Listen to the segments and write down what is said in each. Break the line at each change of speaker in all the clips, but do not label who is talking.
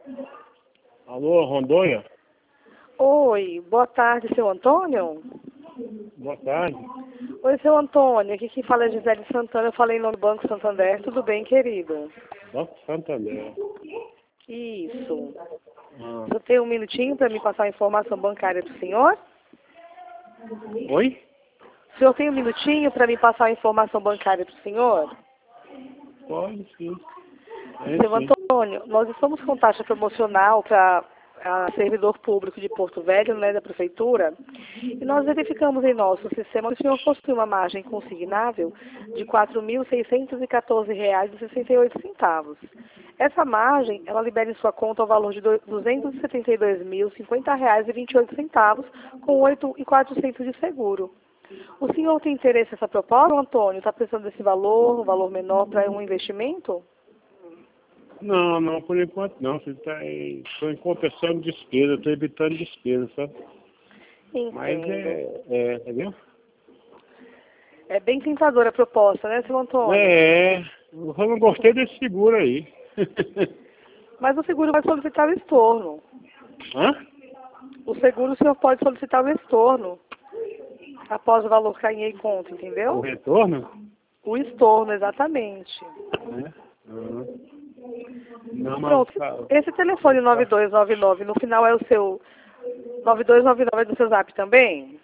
Alô, Rondônia?
Oi, boa tarde, seu Antônio?
Boa tarde.
Oi, seu Antônio, aqui quem fala é Gisele Santana, eu falei em nome do Banco Santander, tudo bem, querido?
Banco Santander.
Isso.
Ah.
Você tem um minutinho para me passar a informação bancária do senhor?
Oi?
O senhor tem um minutinho para me passar a informação bancária do senhor?
Pode sim.
Seu
Sim.
Antônio, nós estamos com taxa promocional para servidor público de Porto Velho, né, da prefeitura, e nós verificamos em nosso sistema que o senhor possui uma margem consignável de R$ 4.614,68. Essa margem, ela libera em sua conta o valor de R$ 272.050,28, com 8.400 de seguro. O senhor tem interesse nessa proposta, Antônio? Está precisando desse valor, um valor menor para um investimento?
Não, por enquanto não. Estou compensando despesa, estou evitando despesa, sabe? Mas
Entendo.
entendeu?
É bem tentadora a proposta, né, seu Antônio?
Eu só não gostei desse seguro aí.
Mas o seguro vai solicitar o estorno.
Hã?
O seguro o senhor pode solicitar o estorno após o valor cair em conta,
O
entendeu?
retorno?
O estorno, exatamente.
Não, mas
Pronto. Esse telefone 9299 no final é o seu 9299 é do seu Zap também?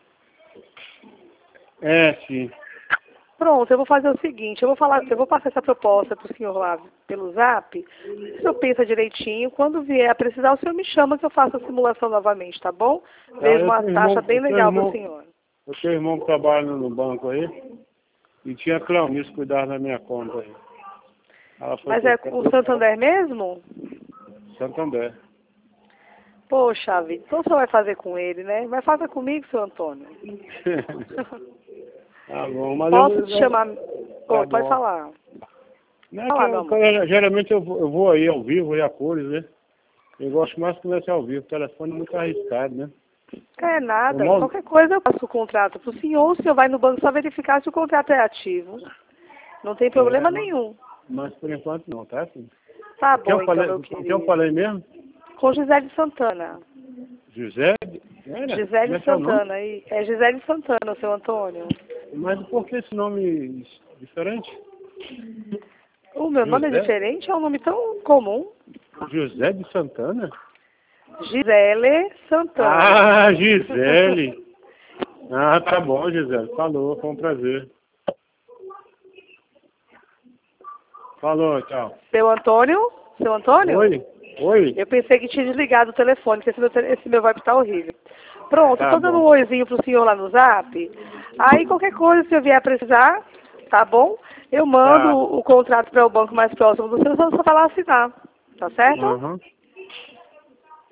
sim.
Pronto, eu vou fazer o seguinte, eu vou passar essa proposta para o senhor lá pelo Zap. O senhor pensa direitinho, quando vier a precisar, o senhor me chama que eu faço a simulação novamente, tá bom? Vejo uma taxa bem legal para o senhor.
Eu tenho irmão que trabalha no banco aí, e tinha Cleonice cuidar da minha conta aí.
Mas é o Santander mesmo?
Santander.
Poxa vida, então o senhor vai fazer com ele, né? Vai fazer comigo, seu Antônio.
Tá bom, mas
Posso te chamar?
Tá
Pode
bom.
falar.
Não,
Fala, meu amor.
geralmente eu vou aí ao vivo e a cores, né? Eu gosto mais de conversar ao vivo. O telefone é muito arriscado, né?
É nada. Qualquer coisa eu passo o contrato para o senhor. O senhor vai no banco só verificar se o contrato é ativo. Não tem problema nenhum.
Mas por enquanto não, tá? Filho?
Tá bom, então, meu querido.
O que eu falei mesmo?
Com Gisele Santana.
José?
Gisele Santana. É Gisele Santana, seu Antônio.
Mas por que esse nome diferente?
O meu nome é diferente? É um nome tão comum.
José de Santana?
Gisele Santana.
Ah, Gisele. Ah, tá bom, Gisele. Falou, foi um prazer. Falou, tchau.
Seu Antônio? Seu Antônio?
Oi.
Eu pensei que tinha desligado o telefone, porque esse meu vai estar horrível. Pronto,
Tá
estou dando
bom.
um oizinho pro senhor lá no Zap. Aí qualquer coisa, se eu vier precisar, tá bom? Eu mando o contrato para o banco mais próximo do senhor, só vai lá assinar. Tá certo?
Uhum.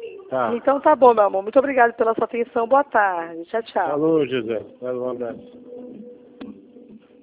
Tá.
Então tá bom, meu amor. Muito obrigada pela sua atenção. Boa tarde. Tchau, tchau.
Falou, José. Um abraço.